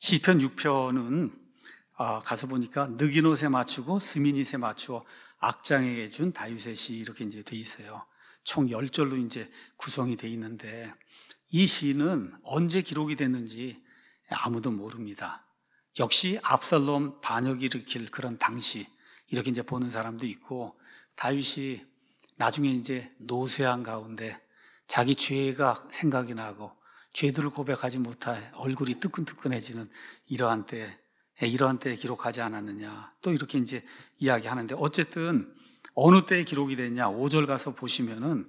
시편 6편은 가서 보니까 늑인 옷에 맞추고 스민잇에 맞추어 악장에게 준 다윗의 시 이렇게 이제 돼 있어요. 총 10절로 이제 구성이 돼 있는데 이 시는 언제 기록이 됐는지 아무도 모릅니다. 역시 압살롬 반역이 일으킬 그런 당시 이렇게 이제 보는 사람도 있고, 다윗이 나중에 이제 노쇠한 가운데 자기 죄가 생각이 나고 죄들을 고백하지 못해 얼굴이 뜨끈뜨끈해지는 이러한 때에 기록하지 않았느냐, 또 이렇게 이제 이야기하는데, 어쨌든 어느 때에 기록이 됐냐, 5절 가서 보시면은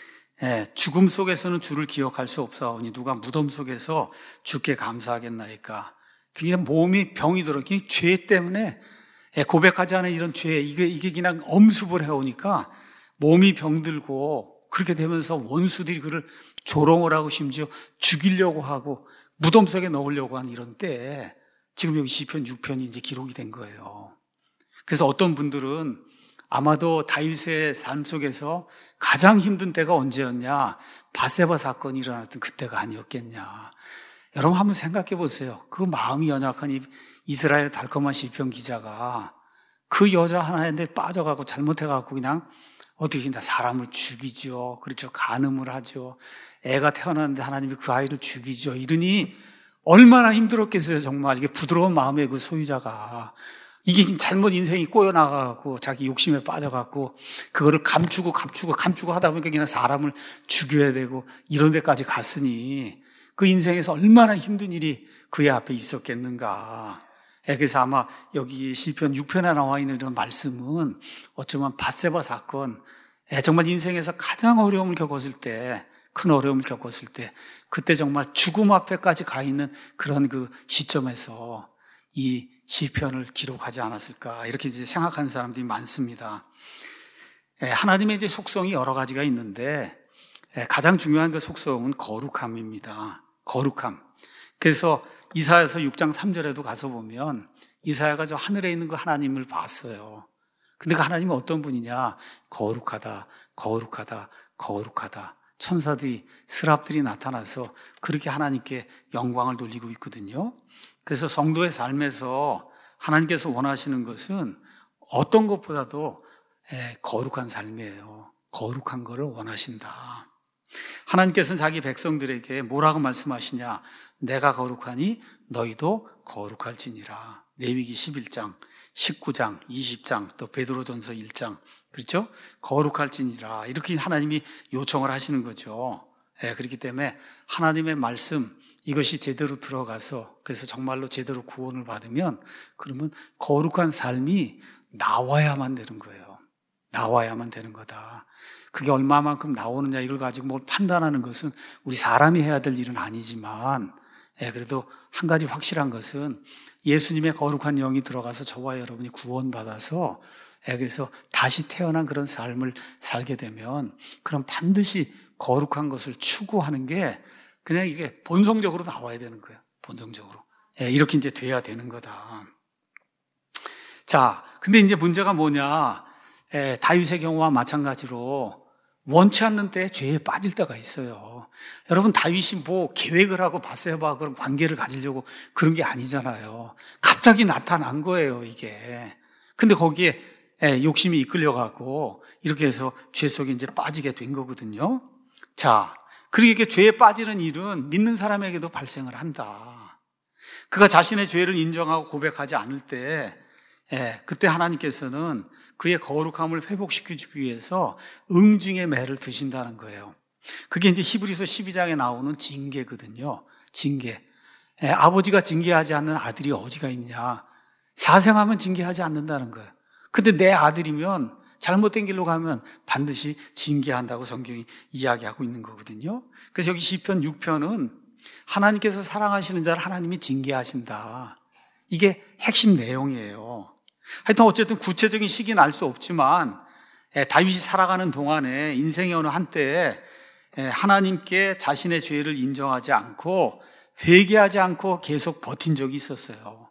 죽음 속에서는 주를 기억할 수 없사오니 누가 무덤 속에서 주께 감사하겠나이까. 그냥 몸이 병이 들어, 죄 때문에 고백하지 않은 이런 죄, 이게 그냥 엄습을 해오니까 몸이 병들고, 그렇게 되면서 원수들이 그를 조롱을 하고 심지어 죽이려고 하고 무덤 속에 넣으려고 하는 이런 때에 지금 여기 시편 6편이 이제 기록이 된 거예요. 그래서 어떤 분들은 아마도 다윗의 삶 속에서 가장 힘든 때가 언제였냐, 밧세바 사건이 일어났던 그때가 아니었겠냐. 여러분 한번 생각해 보세요. 그 마음이 연약한 이 이스라엘 달콤한 시편 기자가 그 여자 하나인데 빠져가고 잘못해가고 그냥 어떻게 그냥 사람을 죽이죠. 그렇죠. 간음을 하죠. 애가 태어났는데 하나님이 그 아이를 죽이죠. 이러니 얼마나 힘들었겠어요. 정말 이게 부드러운 마음의 그 소유자가 이게 잘못 인생이 꼬여나가고 자기 욕심에 빠져갖고 그거를 감추고 하다 보니까 그냥 사람을 죽여야 되고 이런 데까지 갔으니 그 인생에서 얼마나 힘든 일이 그의 앞에 있었겠는가. 그래서 아마 여기 시편 6편에 나와 있는 이런 말씀은 어쩌면 밧세바 사건, 정말 인생에서 가장 어려움을 겪었을 때, 큰 어려움을 겪었을 때, 그때 정말 죽음 앞에까지 가 있는 그런 그 시점에서 이 시편을 기록하지 않았을까, 이렇게 이제 생각하는 사람들이 많습니다. 하나님의 이제 속성이 여러 가지가 있는데 가장 중요한 그 속성은 거룩함입니다. 거룩함. 그래서 이사야서 6장 3절에도 가서 보면 이사야가 저 하늘에 있는 그 하나님을 봤어요. 근데 그 하나님은 어떤 분이냐? 거룩하다, 거룩하다, 거룩하다. 천사들이, 스랍들이 나타나서 그렇게 하나님께 영광을 돌리고 있거든요. 그래서 성도의 삶에서 하나님께서 원하시는 것은 어떤 것보다도 거룩한 삶이에요. 거룩한 것을 원하신다. 하나님께서는 자기 백성들에게 뭐라고 말씀하시냐? 내가 거룩하니 너희도 거룩할지니라. 레위기 11장, 19장, 20장, 또 베드로전서 1장, 그렇죠? 거룩할지니라. 이렇게 하나님이 요청을 하시는 거죠. 그렇기 때문에 하나님의 말씀, 이것이 제대로 들어가서 그래서 정말로 제대로 구원을 받으면 그러면 거룩한 삶이 나와야만 되는 거예요. 나와야만 되는 거다. 그게 얼마만큼 나오느냐 이걸 가지고 뭘 판단하는 것은 우리 사람이 해야 될 일은 아니지만, 그래도 한 가지 확실한 것은 예수님의 거룩한 영이 들어가서 저와 여러분이 구원받아서 그래서 다시 태어난 그런 삶을 살게 되면 그럼 반드시 거룩한 것을 추구하는 게 그냥 이게 본성적으로 나와야 되는 거예요. 본성적으로. 이렇게 이제 돼야 되는 거다. 자, 근데 이제 문제가 뭐냐? 다윗의 경우와 마찬가지로 원치 않는 때에 죄에 빠질 때가 있어요. 여러분, 다윗이 뭐 계획을 하고 밧세바와 그런 관계를 가지려고 그런 게 아니잖아요. 갑자기 나타난 거예요, 이게. 근데 거기에 욕심이 이끌려가고 이렇게 해서 죄 속에 이제 빠지게 된 거거든요. 자, 그리고 이렇게 죄에 빠지는 일은 믿는 사람에게도 발생을 한다. 그가 자신의 죄를 인정하고 고백하지 않을 때, 그때 하나님께서는 그의 거룩함을 회복시켜주기 위해서 응징의 매를 드신다는 거예요. 그게 이제 히브리서 12장에 나오는 징계거든요. 징계. 아버지가 징계하지 않는 아들이 어디가 있냐. 사생하면 징계하지 않는다는 거예요. 근데 내 아들이면 잘못된 길로 가면 반드시 징계한다고 성경이 이야기하고 있는 거거든요. 그래서 여기 시편 6편은 하나님께서 사랑하시는 자를 하나님이 징계하신다. 이게 핵심 내용이에요. 하여튼 어쨌든 구체적인 시기는 알 수 없지만 다윗이 살아가는 동안에 인생의 어느 한때에 하나님께 자신의 죄를 인정하지 않고 회개하지 않고 계속 버틴 적이 있었어요.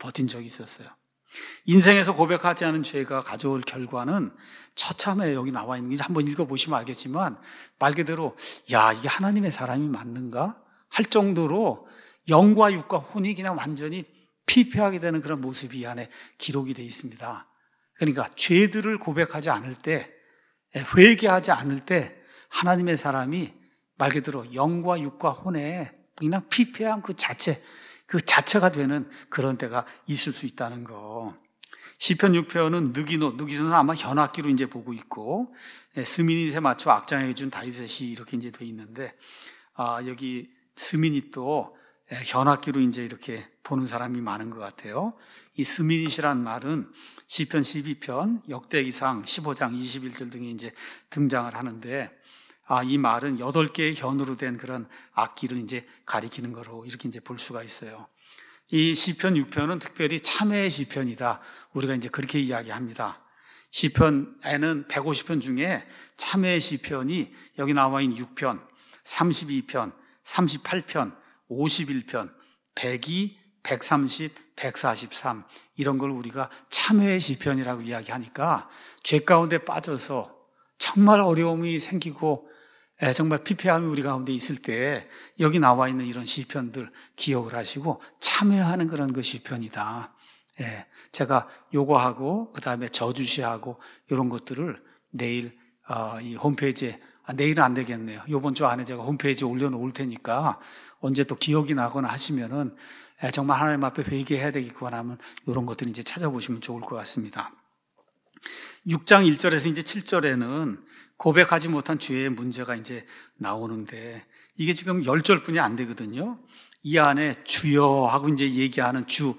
인생에서 고백하지 않은 죄가 가져올 결과는 처참해요. 여기 나와 있는 게 한번 읽어보시면 알겠지만 말 그대로 야, 이게 하나님의 사람이 맞는가? 할 정도로 영과 육과 혼이 그냥 완전히 피폐하게 되는 그런 모습이 이 안에 기록이 되어 있습니다. 그러니까 죄들을 고백하지 않을 때, 회개하지 않을 때 하나님의 사람이 말 그대로 영과 육과 혼에 그냥 피폐한 그 자체가 되는 그런 때가 있을 수 있다는 거. 시편 6편은 느기노는 아마 현악기로 이제 보고 있고, 스미닛에 맞춰 악장해 준 다윗의 시 이렇게 이제 돼 있는데, 여기 스미닛도 현악기로 이제 이렇게 보는 사람이 많은 것 같아요. 이 스미닛이란 말은 시편 12편, 역대기상 15장 21절 등에 이제 등장을 하는데, 이 말은 8개의 현으로 된 그런 악기를 이제 가리키는 거로 이렇게 이제 볼 수가 있어요. 이 시편 6편은 특별히 참회의 시편이다. 우리가 이제 그렇게 이야기합니다. 시편에는 150편 중에 참회의 시편이 여기 나와 있는 6편, 32편, 38편, 51편, 102, 130, 143 이런 걸 우리가 참회의 시편이라고 이야기하니까 죄 가운데 빠져서 정말 어려움이 생기고 정말 피폐함이 우리 가운데 있을 때 여기 나와 있는 이런 시편들 기억을 하시고 참회하는 그런 그 시편이다. 제가 요거하고 그다음에 저주시하고 이런 것들을 내일 이 홈페이지에 내일은 안 되겠네요. 이번 주 안에 제가 홈페이지에 올려놓을 테니까 언제 또 기억이 나거나 하시면은 정말 하나님 앞에 회개해야 되겠구나 하면 이런 것들 이제 찾아보시면 좋을 것 같습니다. 6장 1절에서 이제 7절에는 고백하지 못한 죄의 문제가 이제 나오는데 이게 지금 10절뿐이 안 되거든요. 이 안에 주여 하고 이제 얘기하는 주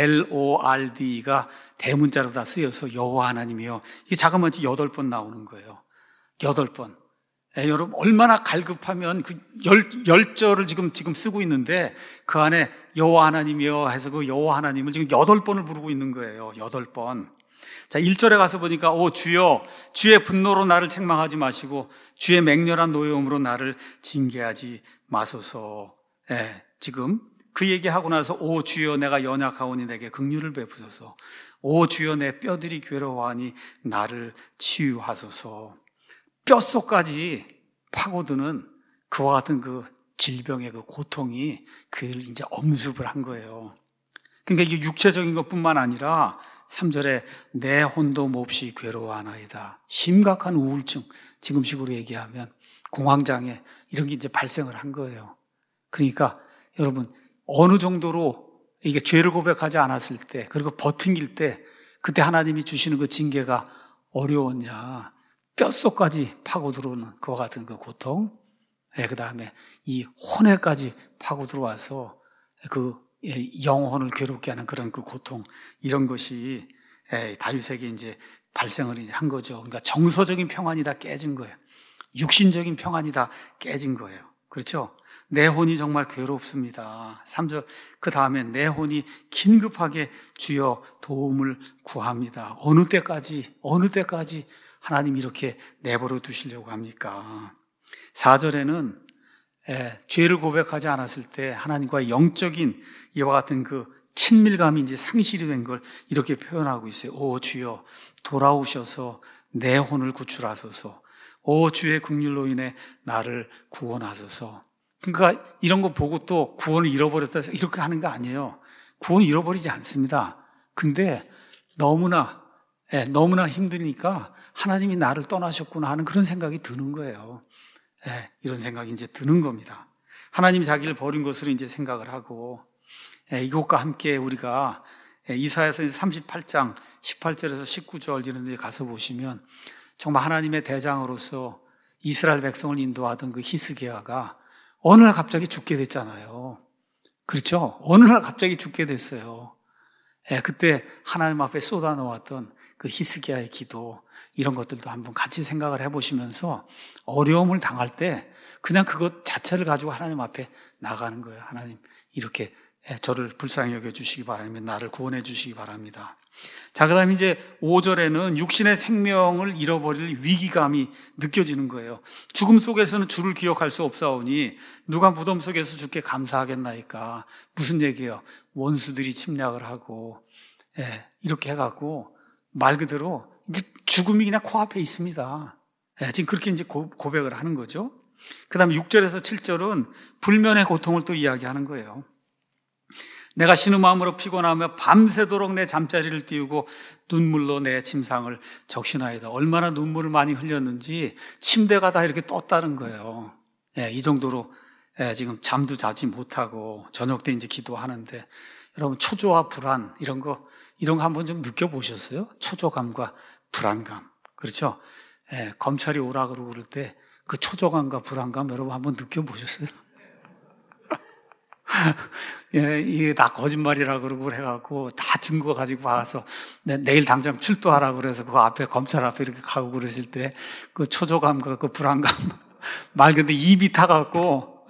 LORD가 대문자로 다 쓰여서 여호와 하나님이요. 이게 자그마치 8번 나오는 거예요. 8번. 여러분 얼마나 갈급하면 그 10절을 지금 쓰고 있는데 그 안에 여호와 하나님이요 해서 그 여호와 하나님을 지금 8번을 부르고 있는 거예요. 8번. 자, 1절에 가서 보니까 오 주여 주의 분노로 나를 책망하지 마시고 주의 맹렬한 노여움으로 나를 징계하지 마소서. 지금 그 얘기하고 나서 오 주여 내가 연약하오니 내게 긍휼을 베푸소서. 오 주여 내 뼈들이 괴로워하니 나를 치유하소서. 뼛속까지 파고드는 그와 같은 그 질병의 그 고통이 그를 이제 엄습을 한 거예요. 그러니까 이게 육체적인 것뿐만 아니라 3절에 내 혼도 몹시 괴로워하나이다. 심각한 우울증, 지금식으로 얘기하면 공황장애 이런 게 이제 발생을 한 거예요. 그러니까 여러분 어느 정도로 이게 죄를 고백하지 않았을 때 그리고 버팅길 때 그때 하나님이 주시는 그 징계가 어려웠냐. 뼛속까지 파고 들어오는 그와 같은 그 고통, 그 다음에 이 혼에까지 파고 들어와서 그 영혼을 괴롭게 하는 그런 그 고통, 이런 것이 다윗에게 이제 발생을 이제 한 거죠. 그러니까 정서적인 평안이 다 깨진 거예요. 육신적인 평안이 다 깨진 거예요. 그렇죠? 내 혼이 정말 괴롭습니다. 3절, 그 다음에 내 혼이 긴급하게 주여 도움을 구합니다. 어느 때까지 하나님 이렇게 내버려 두시려고 합니까? 4절에는 죄를 고백하지 않았을 때 하나님과의 영적인 이와 같은 그 친밀감이 이제 상실이 된 걸 이렇게 표현하고 있어요. 오 주여 돌아오셔서 내 혼을 구출하소서. 오 주의 긍휼로 인해 나를 구원하소서. 그러니까 이런 거 보고 또 구원을 잃어버렸다 해서 이렇게 하는 거 아니에요. 구원을 잃어버리지 않습니다. 근데 너무나 힘드니까 하나님이 나를 떠나셨구나 하는 그런 생각이 드는 거예요. 이런 생각이 이제 드는 겁니다. 하나님이 자기를 버린 것으로 이제 생각을 하고, 이것과 함께 우리가 이사야서 38장 18절에서 19절 이런 데 가서 보시면 정말 하나님의 대장으로서 이스라엘 백성을 인도하던 그 히스기야가 어느 날 갑자기 죽게 됐잖아요. 그렇죠? 어느 날 갑자기 죽게 됐어요. 그때 하나님 앞에 쏟아놓았던 그 히스기야의 기도, 이런 것들도 한번 같이 생각을 해보시면서 어려움을 당할 때 그냥 그것 자체를 가지고 하나님 앞에 나가는 거예요. 하나님 이렇게 저를 불쌍히 여겨주시기 바라며 나를 구원해 주시기 바랍니다. 자, 그 다음에 이제 5절에는 육신의 생명을 잃어버릴 위기감이 느껴지는 거예요. 죽음 속에서는 주를 기억할 수 없사오니 누가 무덤 속에서 주께 감사하겠나이까. 무슨 얘기예요? 원수들이 침략을 하고 이렇게 해갖고 말 그대로 이제 죽음이 그냥 코앞에 있습니다. 지금 그렇게 이제 고백을 하는 거죠. 그 다음에 6절에서 7절은 불면의 고통을 또 이야기하는 거예요. 내가 신음함으로 피곤하며 밤새도록 내 잠자리를 띄우고 눈물로 내 침상을 적시나이다. 얼마나 눈물을 많이 흘렸는지 침대가 다 이렇게 떴다는 거예요. 이 정도로 지금 잠도 자지 못하고 저녁 때 이제 기도하는데, 여러분 초조와 불안 이런 거 한번 좀 느껴보셨어요? 초조감과 불안감. 그렇죠? 검찰이 오라 그러고 그럴 때 그 초조감과 불안감 여러분 한번 느껴보셨어요? 이게 다 거짓말이라 그러고 해갖고 다 증거 가지고 와서 내일 당장 출두하라 그래서 그 앞에 검찰 앞에 이렇게 가고 그러실 때 그 초조감과 그 불안감 말 그대로 입이 타갖고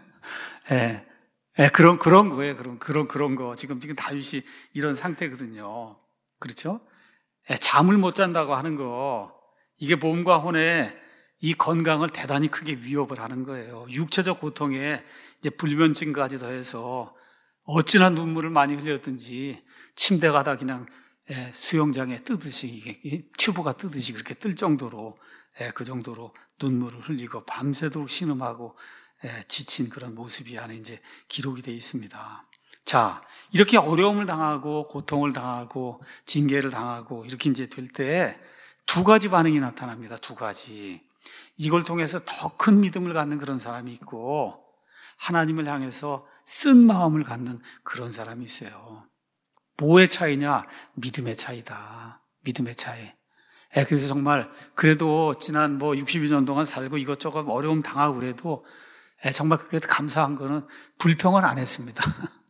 그런 거예요. 그런 거 지금 다윗이 이런 상태거든요. 그렇죠? 잠을 못 잔다고 하는 거, 이게 몸과 혼의 이 건강을 대단히 크게 위협을 하는 거예요. 육체적 고통에 이제 불면증까지 더해서 어찌나 눈물을 많이 흘렸든지 침대 가다 그냥 수영장에 뜨듯이 이게 튜브가 뜨듯이 그렇게 뜰 정도로 그 정도로 눈물을 흘리고 밤새도록 신음하고 지친 그런 모습이 안에 이제 기록이 되어 있습니다. 자, 이렇게 어려움을 당하고 고통을 당하고 징계를 당하고 이렇게 이제 될 때 두 가지 반응이 나타납니다. 두 가지. 이걸 통해서 더 큰 믿음을 갖는 그런 사람이 있고, 하나님을 향해서 쓴 마음을 갖는 그런 사람이 있어요. 뭐의 차이냐? 믿음의 차이다. 믿음의 차이. 그래서 정말 그래도 지난 62년 동안 살고 이것저것 어려움 당하고 그래도 정말 그래도 감사한 거는 불평은 안 했습니다.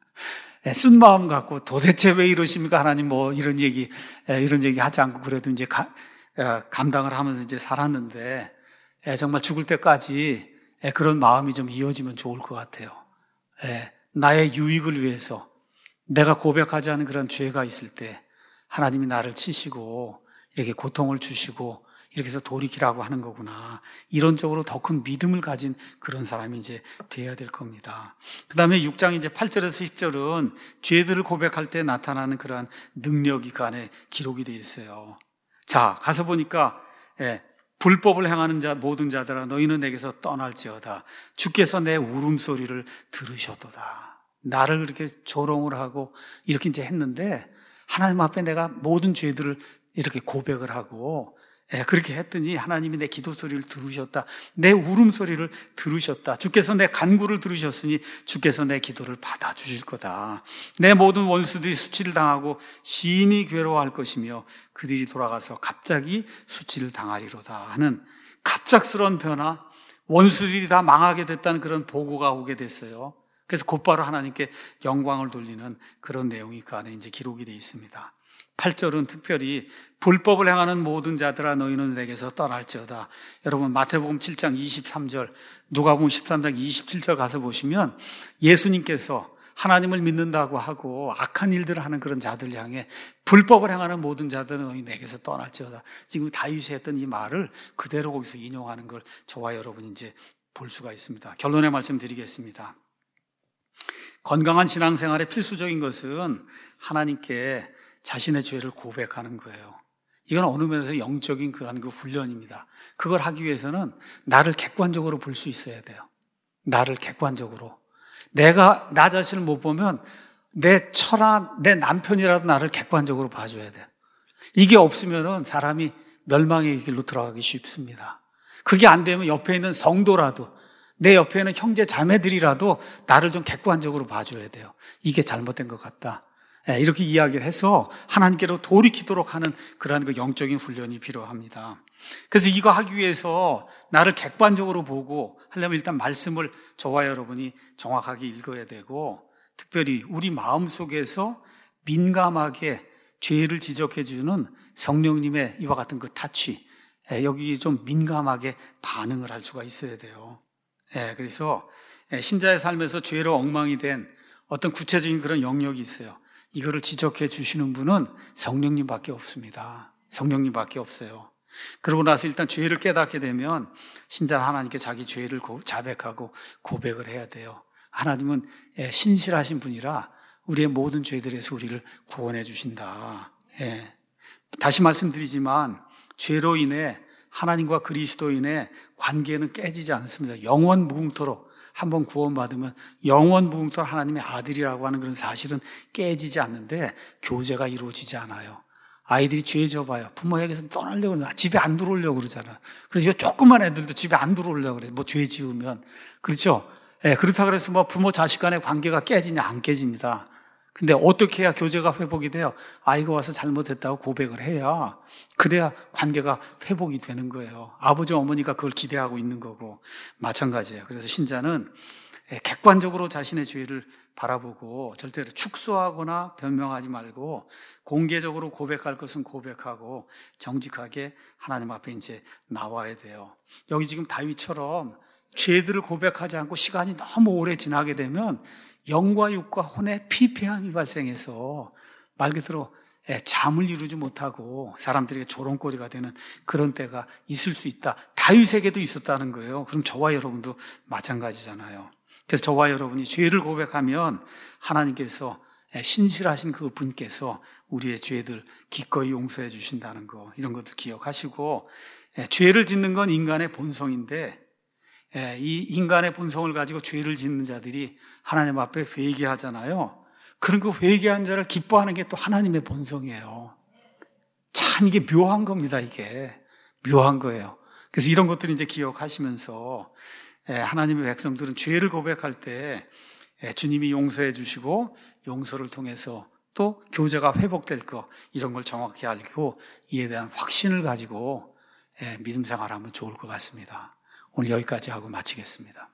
쓴 마음 갖고 도대체 왜 이러십니까 하나님 이런 얘기 하지 않고 그래도 이제 감당을 하면서 이제 살았는데, 정말 죽을 때까지 그런 마음이 좀 이어지면 좋을 것 같아요. 나의 유익을 위해서 내가 고백하지 않은 그런 죄가 있을 때 하나님이 나를 치시고 이렇게 고통을 주시고 이렇게 해서 돌이키라고 하는 거구나. 이론적으로 더 큰 믿음을 가진 그런 사람이 이제 돼야 될 겁니다. 그 다음에 6장 이제 8절에서 10절은 죄들을 고백할 때 나타나는 그러한 능력이 그 안에 기록이 되어 있어요. 자, 가서 보니까 불법을 행하는 모든 자들아 너희는 내게서 떠날지어다. 주께서 내 울음소리를 들으셨도다. 나를 이렇게 조롱을 하고 이렇게 이제 했는데 하나님 앞에 내가 모든 죄들을 이렇게 고백을 하고 그렇게 했더니 하나님이 내 기도 소리를 들으셨다. 내 울음소리를 들으셨다. 주께서 내 간구를 들으셨으니 주께서 내 기도를 받아주실 거다. 내 모든 원수들이 수치를 당하고 심히 괴로워할 것이며 그들이 돌아가서 갑자기 수치를 당하리로다 하는 갑작스러운 변화, 원수들이 다 망하게 됐다는 그런 보고가 오게 됐어요. 그래서 곧바로 하나님께 영광을 돌리는 그런 내용이 그 안에 이제 기록이 되어 있습니다. 8절은 특별히 불법을 행하는 모든 자들아 너희는 내게서 떠날지어다. 여러분 마태복음 7장 23절, 누가복음 13장 27절 가서 보시면 예수님께서 하나님을 믿는다고 하고 악한 일들을 하는 그런 자들 향해 불법을 행하는 모든 자들은 너희 내게서 떠날지어다. 지금 다윗이 했던 이 말을 그대로 거기서 인용하는 걸 저와 여러분이 이제 볼 수가 있습니다. 결론의 말씀 드리겠습니다. 건강한 신앙생활의 필수적인 것은 하나님께 자신의 죄를 고백하는 거예요. 이건 어느 면에서 영적인 그런 훈련입니다. 그걸 하기 위해서는 나를 객관적으로 볼 수 있어야 돼요. 나를 객관적으로. 내가 나 자신을 못 보면 내 처나 내 남편이라도 나를 객관적으로 봐줘야 돼요. 이게 없으면은 사람이 멸망의 길로 들어가기 쉽습니다. 그게 안 되면 옆에 있는 성도라도, 내 옆에 있는 형제 자매들이라도 나를 좀 객관적으로 봐줘야 돼요. 이게 잘못된 것 같다. 이렇게 이야기를 해서 하나님께로 돌이키도록 하는 그러한 그 영적인 훈련이 필요합니다. 그래서 이거 하기 위해서 나를 객관적으로 보고 하려면 일단 말씀을 저와 여러분이 정확하게 읽어야 되고, 특별히 우리 마음속에서 민감하게 죄를 지적해 주는 성령님의 이와 같은 그 타치, 여기 좀 민감하게 반응을 할 수가 있어야 돼요. 그래서 신자의 삶에서 죄로 엉망이 된 어떤 구체적인 그런 영역이 있어요. 이거를 지적해 주시는 분은 성령님밖에 없습니다. 성령님밖에 없어요. 그러고 나서 일단 죄를 깨닫게 되면 신자는 하나님께 자기 죄를 자백하고 고백을 해야 돼요. 하나님은 신실하신 분이라 우리의 모든 죄들에서 우리를 구원해 주신다. 다시 말씀드리지만 죄로 인해 하나님과 그리스도인의 관계는 깨지지 않습니다. 영원 무궁토록 한번 구원받으면 영원 부흥성 하나님의 아들이라고 하는 그런 사실은 깨지지 않는데 교제가 이루어지지 않아요. 아이들이 죄 져봐요. 부모에게서 떠나려고 그러면 집에 안 들어오려고 그러잖아. 그래서 이 조그만 애들도 집에 안 들어오려고 그래. 뭐 죄 지으면. 그렇죠? 예, 그렇다 그래서 뭐 부모 자식 간의 관계가 깨지냐? 안 깨집니다. 근데 어떻게 해야 교제가 회복이 돼요? 아이가 와서 잘못했다고 고백을 해야, 그래야 관계가 회복이 되는 거예요. 아버지, 어머니가 그걸 기대하고 있는 거고 마찬가지예요. 그래서 신자는 객관적으로 자신의 죄를 바라보고 절대로 축소하거나 변명하지 말고 공개적으로 고백할 것은 고백하고 정직하게 하나님 앞에 이제 나와야 돼요. 여기 지금 다윗처럼 죄들을 고백하지 않고 시간이 너무 오래 지나게 되면 영과 육과 혼의 피폐함이 발생해서 말 그대로 잠을 이루지 못하고 사람들에게 조롱거리가 되는 그런 때가 있을 수 있다. 다윗에게도 있었다는 거예요. 그럼 저와 여러분도 마찬가지잖아요. 그래서 저와 여러분이 죄를 고백하면 하나님께서 신실하신 그 분께서 우리의 죄들 기꺼이 용서해 주신다는 거, 이런 것들 기억하시고, 죄를 짓는 건 인간의 본성인데 이 인간의 본성을 가지고 죄를 짓는 자들이 하나님 앞에 회개하잖아요. 그런 그 회개한 자를 기뻐하는 게 또 하나님의 본성이에요. 참 이게 묘한 겁니다. 이게 묘한 거예요. 그래서 이런 것들을 이제 기억하시면서 하나님의 백성들은 죄를 고백할 때 주님이 용서해 주시고 용서를 통해서 또 교제가 회복될 거, 이런 걸 정확히 알고 이에 대한 확신을 가지고 믿음 생활하면 좋을 것 같습니다. 오늘 여기까지 하고 마치겠습니다.